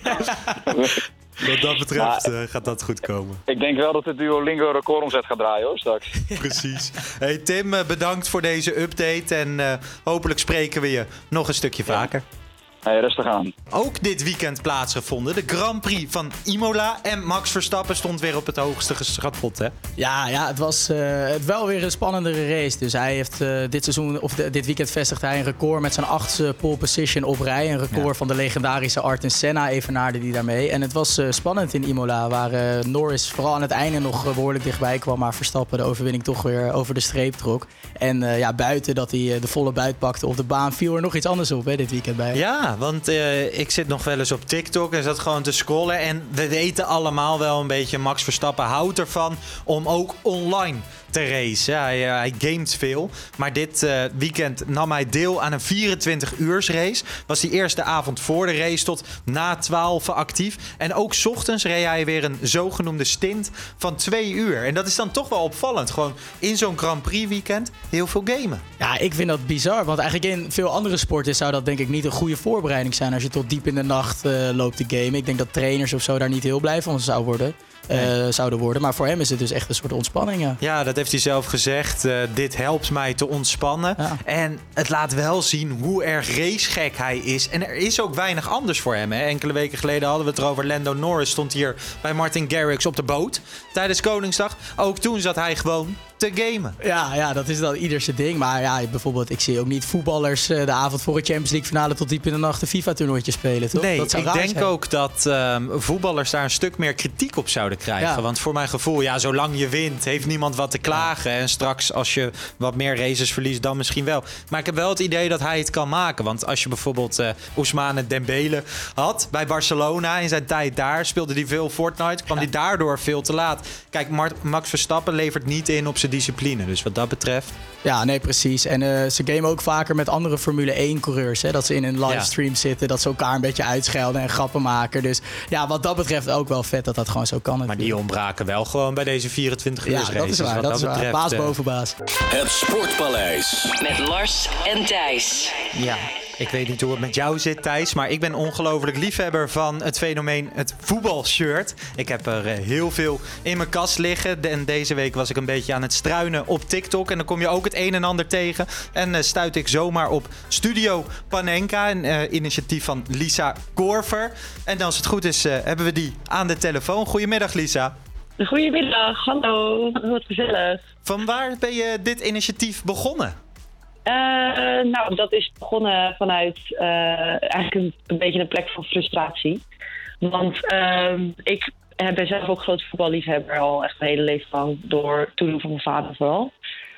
Wat dat betreft uh, gaat dat goed komen. Ik denk wel dat de Duolingo recordomzet gaat draaien hoor, straks. Precies. Hey Tim, uh, bedankt voor deze update. En uh, hopelijk spreken we je nog een stukje vaker. Ja. Hey, rustig aan. Ook dit weekend plaatsgevonden. De Grand Prix van Imola. En Max Verstappen stond weer op het hoogste geschot, hè? Ja, ja, het was uh, het wel weer een spannendere race. Dus hij heeft uh, dit seizoen, of de, dit weekend vestigde hij een record met zijn achtste pole position op rij. Een record ja. van de legendarische Ayrton Senna evenaarde die daarmee. En het was uh, spannend in Imola, waar uh, Norris vooral aan het einde nog uh, behoorlijk dichtbij kwam. Maar Verstappen de overwinning toch weer over de streep trok. En uh, ja, buiten dat hij uh, de volle buit pakte op de baan, viel er nog iets anders op hè, dit weekend bij. Ja. Want uh, ik zit nog wel eens op TikTok en zat gewoon te scrollen. En we weten allemaal wel een beetje, Max Verstappen houdt ervan om ook online te racen. Hij, uh, hij gamet veel. Maar dit uh, weekend nam hij deel aan een vierentwintig uurs race. Was die eerste avond voor de race tot na twaalf actief. En ook 's ochtends reed hij weer een zogenoemde stint van twee uur. En dat is dan toch wel opvallend. Gewoon in zo'n Grand Prix weekend heel veel gamen. Ja, ik vind dat bizar. Want eigenlijk in veel andere sporten zou dat denk ik niet een goede voorbereiding zijn als je tot diep in de nacht uh, loopt te gamen. Ik denk dat trainers of zo daar niet heel blij van zou worden. Uh, zouden worden. Maar voor hem is het dus echt een soort ontspanning. Ja, ja dat heeft hij zelf gezegd. Uh, dit helpt mij te ontspannen. Ja. En het laat wel zien hoe erg racegek hij is. En er is ook weinig anders voor hem. Hè? Enkele weken geleden hadden we het erover. Lando Norris stond hier bij Martin Garrix op de boot tijdens Koningsdag. Ook toen zat hij gewoon te gamen. Ja, ja, dat is dan ieders ding. Maar ja, bijvoorbeeld, ik zie ook niet voetballers uh, de avond voor het Champions League finale tot diep in de nacht een FIFA-toernooitje spelen, toch? Nee, dat zou ik raar denk zijn. ook dat um, voetballers daar een stuk meer kritiek op zouden krijgen. Ja. Want voor mijn gevoel, ja, zolang je wint, heeft niemand wat te klagen. En straks, als je wat meer races verliest, dan misschien wel. Maar ik heb wel het idee dat hij het kan maken. Want als je bijvoorbeeld uh, Ousmane Dembele had bij Barcelona in zijn tijd daar, speelde hij veel Fortnite, kwam hij ja. daardoor veel te laat. Kijk, Max Verstappen levert niet in op zijn discipline. Dus wat dat betreft... Ja, nee, precies. En uh, ze gamen ook vaker met andere Formule één-coureurs. Hè? Dat ze in een livestream ja. zitten, dat ze elkaar een beetje uitschelden en grappen maken. Dus ja, wat dat betreft ook wel vet dat dat gewoon zo kan. Maar die ontbraken wel gewoon bij deze vierentwintig uur races. Ja, dat is waar. Wat dat, dat is betreft, waar. Baas boven baas. Het Sportpaleis. Met Lars en Thijs. Ja. Ik weet niet hoe het met jou zit, Thijs, maar ik ben ongelooflijk liefhebber van het fenomeen het voetbalshirt. Ik heb er heel veel in mijn kast liggen. En deze week was ik een beetje aan het struinen op TikTok. En dan kom je ook het een en ander tegen. En uh, stuit ik zomaar op Studio Panenka, een uh, initiatief van Lisa Korver. En als het goed is, uh, hebben we die aan de telefoon. Goedemiddag, Lisa. Goedemiddag, hallo. Wat gezellig. Van waar ben je dit initiatief begonnen? Uh, nou, dat is begonnen vanuit uh, eigenlijk een, een beetje een plek van frustratie. Want uh, ik ben zelf ook groot voetballiefhebber, al echt mijn hele leven lang, door toedoen van mijn vader vooral.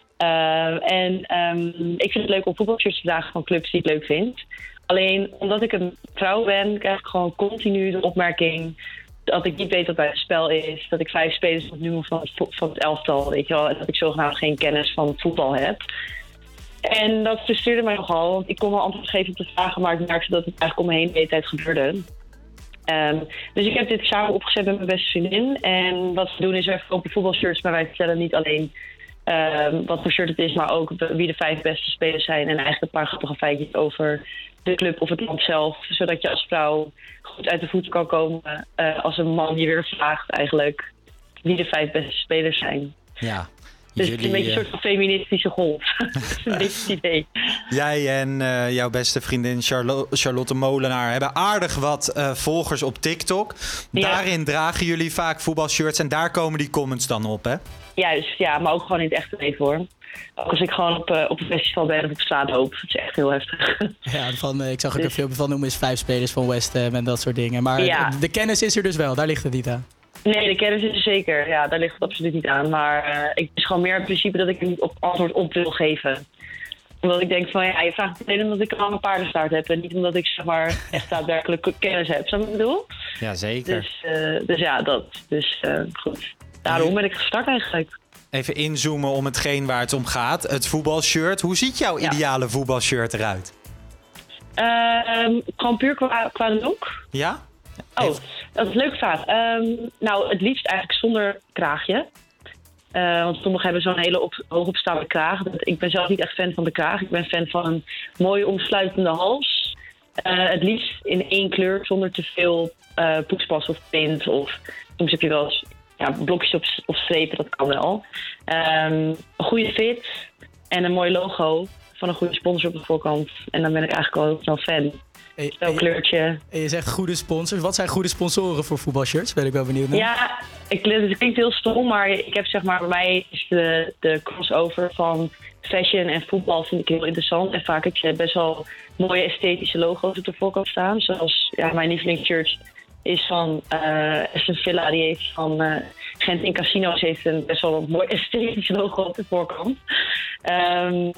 Uh, en um, ik vind het leuk om voetbalshirts te dragen van clubs die ik leuk vind. Alleen omdat ik een vrouw ben, krijg ik gewoon continu de opmerking dat ik niet weet wat bij het spel is. Dat ik vijf spelers moet noemen van het, van het elftal, weet je wel. En dat ik zogenaamd geen kennis van voetbal heb. En dat frustreerde mij nogal, want ik kon wel antwoord geven op de vragen, maar ik merkte dat het eigenlijk om me heen de hele tijd gebeurde. Um, dus ik heb dit samen opgezet met mijn beste vriendin. En wat we doen is, wij verkopen voetbalshirts, maar wij vertellen niet alleen um, wat voor shirt het is, maar ook wie de vijf beste spelers zijn. En eigenlijk een paar grappige feitjes over de club of het land zelf. Zodat je als vrouw goed uit de voeten kan komen uh, als een man je weer vraagt eigenlijk wie de vijf beste spelers zijn. Ja. Dus het is een beetje een soort van feministische golf. Dat is een beetje het idee. Jij en uh, jouw beste vriendin Charlo- Charlotte Molenaar hebben aardig wat uh, volgers op TikTok. Ja. Daarin dragen jullie vaak voetbalshirts en daar komen die comments dan op, hè? Juist, ja, maar ook gewoon in het echte leven, hoor. Ook als ik gewoon op, uh, op een festival ben of op straat loop. Dat is echt heel heftig. Ja, van, uh, ik zag ook een filmpje van noemen is vijf spelers van West Ham en dat soort dingen. Maar ja. de, de kennis is er dus wel, daar ligt het niet aan. Nee, de kennis is er zeker. Ja, daar ligt het absoluut niet aan. Maar uh, ik is gewoon meer het principe dat ik er niet op antwoord op wil geven. Omdat ik denk van, ja, je vraagt het alleen omdat ik een lange paardenstaart heb. En niet omdat ik, zeg maar, echt daadwerkelijk kennis heb. Snap je wat ik bedoel? Ja, zeker. Dus, uh, dus ja, dat. Dus uh, goed. Daarom ben ik gestart eigenlijk. Even inzoomen om hetgeen waar het om gaat. Het voetbalshirt. Hoe ziet jouw ja. ideale voetbalshirt eruit? Uh, gewoon puur qua, qua look. Ja? Oh, Even. dat is een leuke vraag. Um, nou, het liefst eigenlijk zonder kraagje. Uh, want sommigen hebben zo'n hele op, hoogopstaande kraag. Ik ben zelf niet echt fan van de kraag. Ik ben fan van een mooie omsluitende hals. Uh, het liefst in één kleur, zonder te veel uh, poetspas of print. Of soms heb je wel eens ja, blokjes of, of strepen, dat kan wel. Um, een goede fit en een mooi logo van een goede sponsor op de voorkant. En dan ben ik eigenlijk al heel snel fan. Hey, Zo'n kleurtje. En je zegt goede sponsors. Wat zijn goede sponsoren voor voetbalshirts? Ben ik wel benieuwd naar. Ja, ik, het klinkt heel stom, maar ik heb zeg maar bij mij is de, de crossover van fashion en voetbal vind ik heel interessant. En vaak heb je best wel mooie esthetische logo's op de voorkant staan. Zoals ja, mijn lievelingsshirt is van uh, Aston Villa. Die heeft van uh, Gent in Casino's heeft een best wel een mooi esthetisch logo op de voorkant. Um,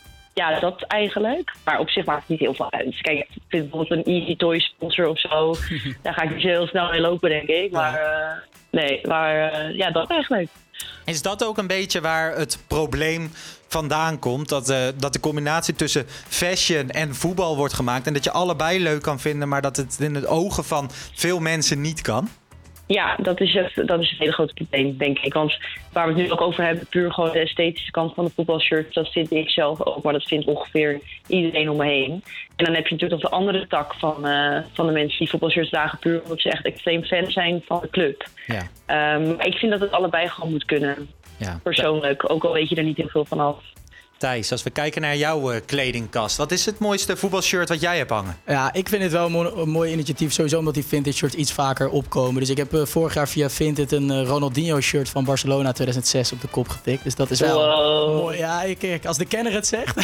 Ja, dat eigenlijk. Maar op zich maakt het niet heel veel uit. Kijk, ik vind bijvoorbeeld een Easy Toy sponsor of zo. Daar ga ik niet zo heel snel mee lopen, denk ik. Maar uh, nee, maar uh, ja, dat eigenlijk. Is dat ook een beetje waar het probleem vandaan komt? Dat, uh, dat de combinatie tussen fashion en voetbal wordt gemaakt. En dat je allebei leuk kan vinden, maar dat het in het ogen van veel mensen niet kan? Ja, dat is, het, dat is het hele grote probleem, denk ik. Want waar we het nu ook over hebben, puur gewoon de esthetische kant van de voetbalshirt, dat vind ik zelf ook, maar dat vindt ongeveer iedereen om me heen. En dan heb je natuurlijk nog de andere tak van, uh, van de mensen die voetbalshirts dragen, puur omdat ze echt extreem fan zijn van de club. Ja. Um, maar ik vind dat het allebei gewoon moet kunnen, ja. persoonlijk. Ook al weet je er niet heel veel van af. Thijs, als we kijken naar jouw uh, kledingkast, wat is het mooiste voetbalshirt wat jij hebt hangen? Ja, ik vind het wel een, mo- een mooi initiatief. Sowieso omdat die vintage shirts iets vaker opkomen. Dus ik heb uh, vorig jaar via Vinted een uh, Ronaldinho shirt van Barcelona tweeduizend zes op de kop getikt. Dus dat is wel wow. mooi. Ja, kijk, als de kenner het zegt.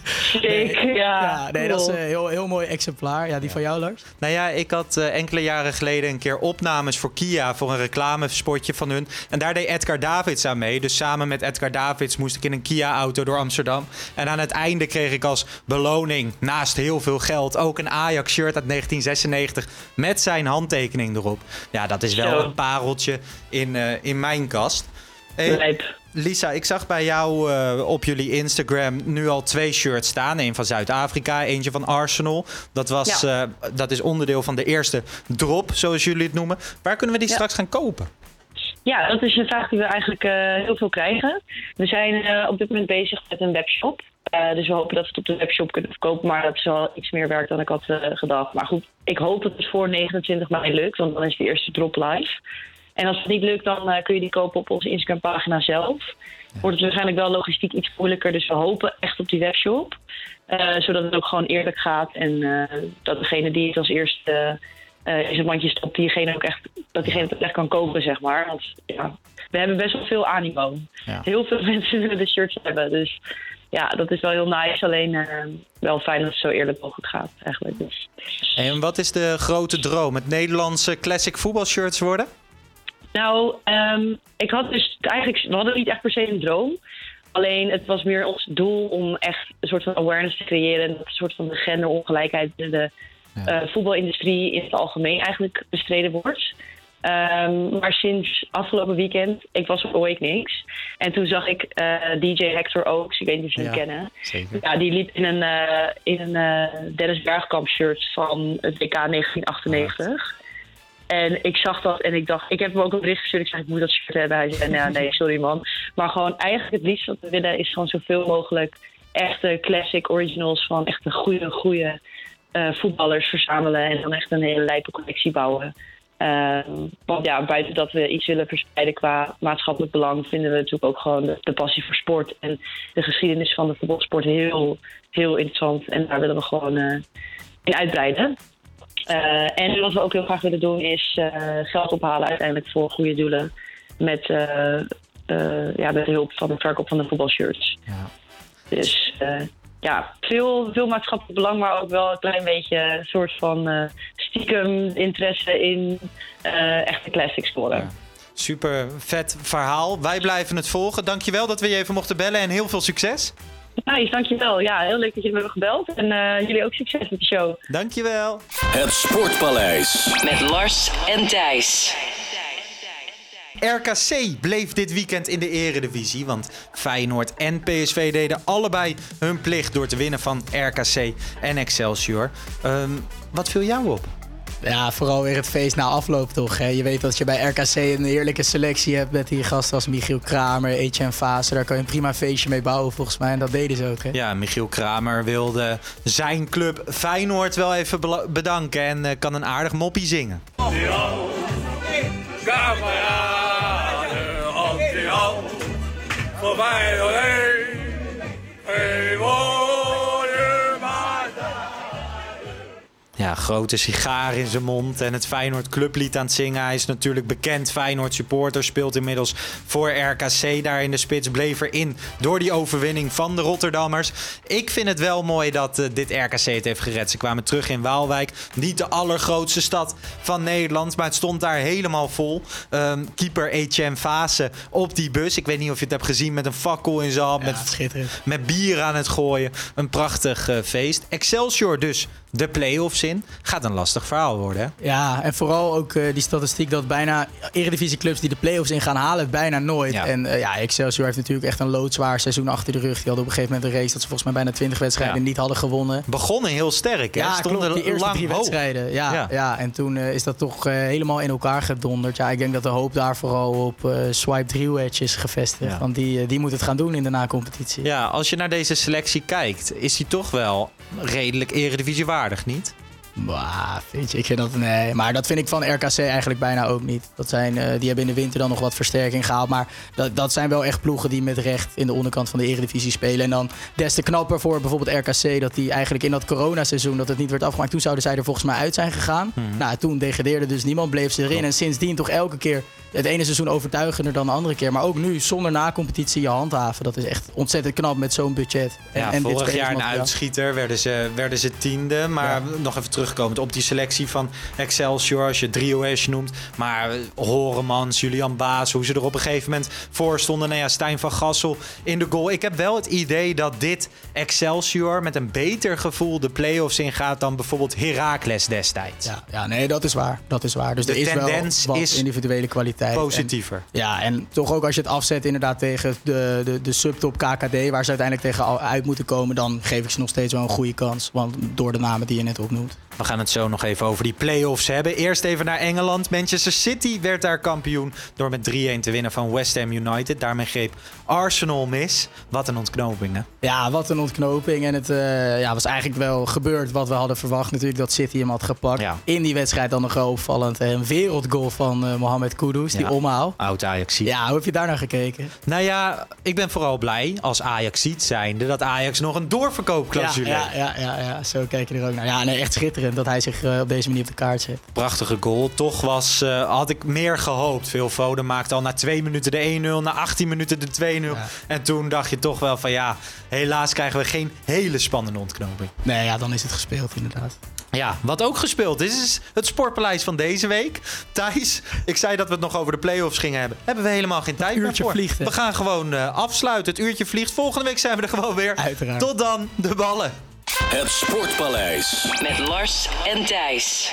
Sick, nee, ja. ja. Nee, dat is een uh, heel, heel mooi exemplaar. Ja, die ja. van jou, Lars? Nou ja, ik had uh, enkele jaren geleden een keer opnames voor Kia voor een reclamespotje van hun. En daar deed Edgar Davids aan mee. Dus samen met Edgar Davids moest ik in een Kia-auto door Amsterdam. En aan het einde kreeg ik als beloning, naast heel veel geld, ook een Ajax-shirt uit negentien zesennegentig met zijn handtekening erop. Ja, dat is wel Zo. een pareltje in, uh, in mijn kast. Hey, Lijp. Lisa, ik zag bij jou uh, op jullie Instagram nu al twee shirts staan. Eén van Zuid-Afrika, eentje van Arsenal. Dat, was, Ja. uh, dat is onderdeel van de eerste drop, zoals jullie het noemen. Waar kunnen we die Ja. straks gaan kopen? Ja, dat is een vraag die we eigenlijk uh, heel veel krijgen. We zijn uh, op dit moment bezig met een webshop. Uh, dus we hopen dat we het op de webshop kunnen verkopen. Maar dat is wel iets meer werk dan ik had uh, gedacht. Maar goed, ik hoop dat het voor negenentwintig mei lukt. Want dan is de eerste drop live. En als het niet lukt, dan uh, kun je die kopen op onze Instagram-pagina zelf. Ja. Wordt het waarschijnlijk wel logistiek iets moeilijker. Dus we hopen echt op die webshop. Uh, zodat het ook gewoon eerlijk gaat. En uh, dat degene die het als eerste uh, uh, in zijn mandje stopt, diegene ook echt, dat diegene het echt kan kopen, zeg maar. Want ja, we hebben best wel veel animo. Ja. Heel veel mensen willen de shirts hebben. Dus ja, dat is wel heel nice. Alleen uh, wel fijn dat het zo eerlijk mogelijk gaat, eigenlijk. Dus. En wat is de grote droom? Het Nederlandse classic voetbalshirts worden? Nou, um, ik had dus eigenlijk, we hadden niet echt per se een droom. Alleen het was meer ons doel om echt een soort van awareness te creëren. En dat een soort van de genderongelijkheid binnen de ja. uh, voetbalindustrie in het algemeen eigenlijk bestreden wordt. Um, maar sinds afgelopen weekend, ik was op Awakenings. En toen zag ik uh, D J Hector Oaks, ik weet niet of jullie hem ja, kennen. Zeker. Ja, die liep in een, uh, in een uh, Dennis Bergkamp shirt van het W K negentien achtennegentig. En ik zag dat en ik dacht, ik heb hem ook een bericht gestuurd. Ik zei, ik moet dat shirt hebben. Hij zei, nou, nee, sorry man. Maar gewoon eigenlijk het liefst wat we willen is gewoon zoveel mogelijk echte classic originals van echte goede, goede uh, voetballers verzamelen. En dan echt een hele lijpe collectie bouwen. Uh, want ja, buiten dat we iets willen verspreiden qua maatschappelijk belang, vinden we natuurlijk ook gewoon de, de passie voor sport en de geschiedenis van de voetbalsport heel, heel interessant. En daar willen we gewoon uh, in uitbreiden. Uh, en wat we ook heel graag willen doen is uh, geld ophalen uiteindelijk voor goede doelen met, uh, uh, ja, met de hulp van de verkoop van de voetbalshirts. Ja. Dus uh, ja, veel, veel maatschappelijk belang, maar ook wel een klein beetje een soort van uh, stiekem interesse in uh, echte classic scoren. Ja. Super vet verhaal. Wij blijven het volgen. Dankjewel dat we je even mochten bellen en heel veel succes. Nice, dankjewel. Ja, heel leuk dat jullie me hebben gebeld. En uh, jullie ook succes met de show. Dankjewel. Het Sportpaleis. Met Lars en Thijs. R K C bleef dit weekend in de eredivisie, want Feyenoord en P S V deden allebei hun plicht door te winnen van R K C en Excelsior. Um, wat viel jou op? Ja, vooral weer het feest na afloop toch. Hè? Je weet dat je bij R K C een heerlijke selectie hebt met die gasten als Michiel Kramer, Etienne Fase. Daar kan je een prima feestje mee bouwen volgens mij en dat deden ze ook. Hè? Ja, Michiel Kramer wilde zijn club Feyenoord wel even bedanken en uh, kan een aardig moppie zingen. Voorbij, hey, hey, Ja, grote sigaar in zijn mond en het Feyenoord clublied aan het zingen. Hij is natuurlijk bekend Feyenoord supporter, speelt inmiddels voor R K C daar in de spits. Bleef erin door die overwinning van de Rotterdammers. Ik vind het wel mooi dat uh, dit R K C het heeft gered. Ze kwamen terug in Waalwijk. Niet de allergrootste stad van Nederland, maar het stond daar helemaal vol. Um, keeper Etienne Fase op die bus. Ik weet niet of je het hebt gezien met een fakkel in zijn hand. Ja, met, schitterend. met bier aan het gooien. Een prachtig uh, feest. Excelsior dus de play-offs in. Gaat een lastig verhaal worden, hè? Ja, en vooral ook uh, die statistiek dat bijna eredivisieclubs die de play-offs in gaan halen, bijna nooit. Ja. En uh, ja, Excelsior heeft natuurlijk echt een loodzwaar seizoen achter de rug. Die hadden op een gegeven moment een race dat ze volgens mij bijna twintig wedstrijden ja. niet hadden gewonnen. Begonnen heel sterk, hè? Ja, stonden klopt, die eerste lang drie hoog. wedstrijden. Ja, ja. ja, en toen uh, is dat toch uh, helemaal in elkaar gedonderd. Ja, ik denk dat de hoop daar vooral op uh, Swipe drie wedge is gevestigd. Ja. Want die, uh, die moet het gaan doen in de na-competitie. Ja, als je naar deze selectie kijkt, is die toch wel redelijk eredivisiewaardig, niet? Bah, vind je, ik vind dat, nee, maar dat vind ik van R K C eigenlijk bijna ook niet. Dat zijn, uh, die hebben in de winter dan nog wat versterking gehaald. Maar dat, dat zijn wel echt ploegen die met recht in de onderkant van de Eredivisie spelen. En dan des te knapper voor bijvoorbeeld R K C dat die eigenlijk in dat coronaseizoen dat het niet werd afgemaakt. Toen zouden zij er volgens mij uit zijn gegaan. Hmm. Nou, toen degradeerde dus niemand, bleef ze erin. Oh. En sindsdien toch elke keer het ene seizoen overtuigender dan de andere keer. Maar ook nu zonder na-competitie je handhaven. Dat is echt ontzettend knap met zo'n budget. En, ja, en vorig dit jaar een uitschieter werden ze, werden ze tiende. Maar ja. nog even terugkomend op die selectie van Excelsior. Als je Driehoes noemt. Maar Horemans, Julian Baas, hoe ze er op een gegeven moment voor stonden. Nou ja, Stijn van Gassel in de goal. Ik heb wel het idee dat dit Excelsior met een beter gevoel de play-offs ingaat dan bijvoorbeeld Heracles destijds. Ja, ja, nee, dat is waar. Dat is waar. Dus de er is tendens wel wat is individuele kwaliteit. Positiever. En, ja, en toch ook als je het afzet inderdaad tegen de, de, de subtop K K D, waar ze uiteindelijk tegen uit moeten komen, dan geef ik ze nog steeds wel een goede kans. Want door de namen die je net opnoemt. We gaan het zo nog even over die play-offs hebben. Eerst even naar Engeland. Manchester City werd daar kampioen door met drie-een te winnen van West Ham United. Daarmee greep Arsenal mis. Wat een ontknoping, hè? Ja, wat een ontknoping. En het uh, ja, was eigenlijk wel gebeurd wat we hadden verwacht. Natuurlijk dat City hem had gepakt. Ja. In die wedstrijd dan nog wel opvallend. Een wereldgoal van uh, Mohamed Kudus, die ja. omhaal. Oud Ajaxiet. Ja, hoe heb je daar naar gekeken? Nou ja, ik ben vooral blij als Ajaxiet zijnde dat Ajax nog een doorverkoopclausule ja, ja, ja, ja, ja, zo kijk je er ook naar. Ja, nee, echt schitterend dat hij zich uh, op deze manier op de kaart zet. Prachtige goal. Toch was, uh, had ik meer gehoopt. Phil Foden maakte al na twee minuten de één nul, na achttien minuten de twee nul. Ja. En toen dacht je toch wel van ja, helaas krijgen we geen hele spannende ontknoping. Nee, ja, dan is het gespeeld inderdaad. Ja, wat ook gespeeld is, is het Sportpaleis van deze week. Thijs, ik zei dat we het nog over de play-offs gingen hebben. Hebben we helemaal geen tijd meer voor. Vliegt, we gaan gewoon uh, afsluiten. Het uurtje vliegt. Volgende week zijn we er gewoon weer. Uiteraard. Tot dan, de ballen. Het Sportpaleis. Met Lars en Thijs.